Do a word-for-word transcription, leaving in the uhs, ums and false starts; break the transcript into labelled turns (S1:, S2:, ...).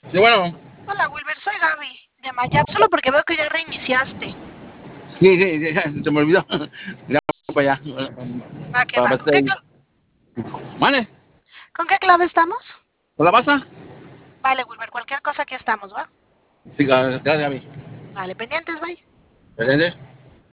S1: Sí, bueno.
S2: Hola Wilber, soy Gaby de Mayap, solo porque veo que ya reiniciaste.
S1: Sí, sí, sí, se me olvidó. Ya voy para allá.
S2: Va que
S1: Para
S2: va. ¿Con
S1: pasar
S2: qué,
S1: ahí.
S2: cla-
S1: ¿Vale?
S2: ¿Con qué clave estamos?
S1: ¿Con la pasa?
S2: Vale, Wilber, cualquier cosa aquí estamos, ¿va?
S1: Sí, gracias, Gaby.
S2: Vale, pendientes, bye.
S1: ¿Entiendes?